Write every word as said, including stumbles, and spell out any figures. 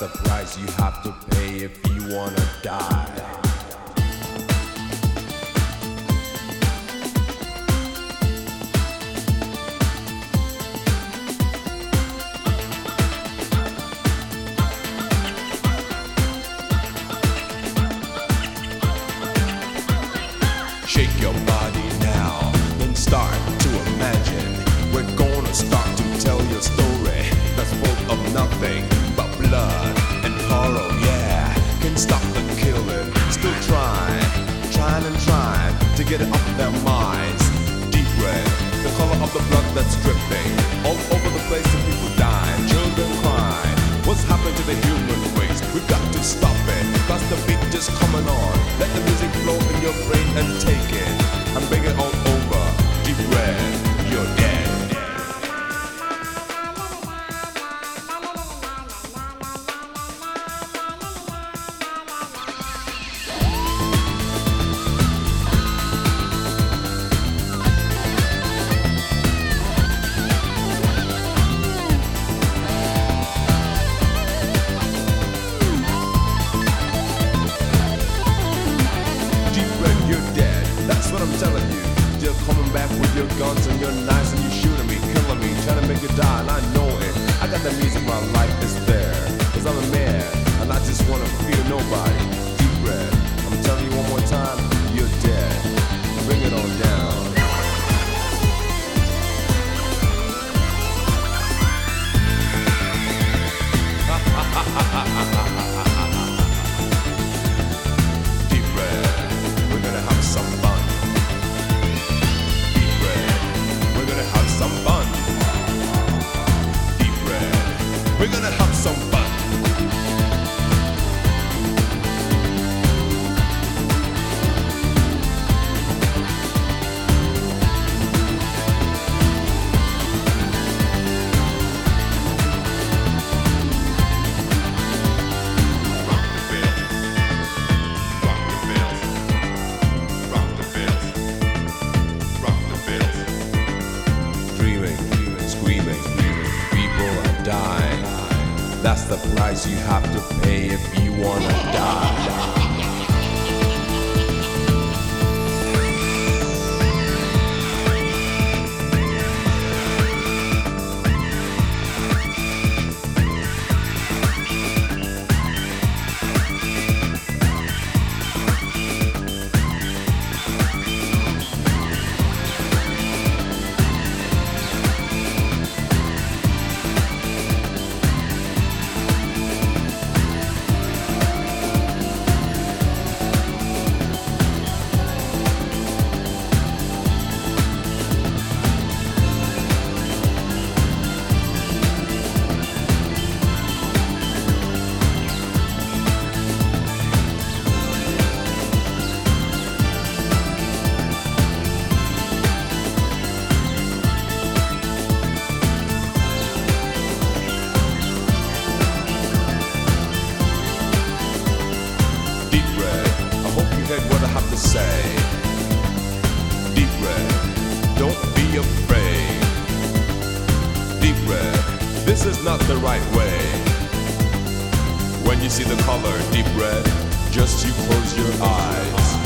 the price you have to pay if you wanna die. Shake your body now, then start to imagine. We're gonna start to tell your story that's full of nothing but blood and horror, yeah. Can't stop the killing, still trying, trying and trying to get it off their minds. Deep red, the color of the blood that's dripping all over the place and people dying, children crying. What's happened to the human race? We've got to stop it, cause the beat just coming on. Let the music flow in your brain and take it and bring it all over. Deep red, you're dead. That's what I'm telling you. You're coming back with your guns and your knives and you're shooting me, killing me, trying to make you die, and I know it. I got the music, my life is there. Cause I'm a man, and I just wanna fear nobody. Deep red, I'm telling you one more time, you're dead. Bring it on down. Deep red, we're gonna have some fun. Deep red, we're gonna have some fun. Deep red, we're gonna have some fun. That's the price you have to pay if you wanna die. What I have to say. Deep red, don't be afraid. Deep red, this is not the right way. When you see the color deep red, just you close your eyes.